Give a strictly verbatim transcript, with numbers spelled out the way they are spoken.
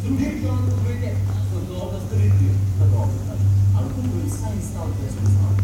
drugi plan, ko pride, to dobro storiti, to dobro. Ali ko bi saj stal, to je smisel.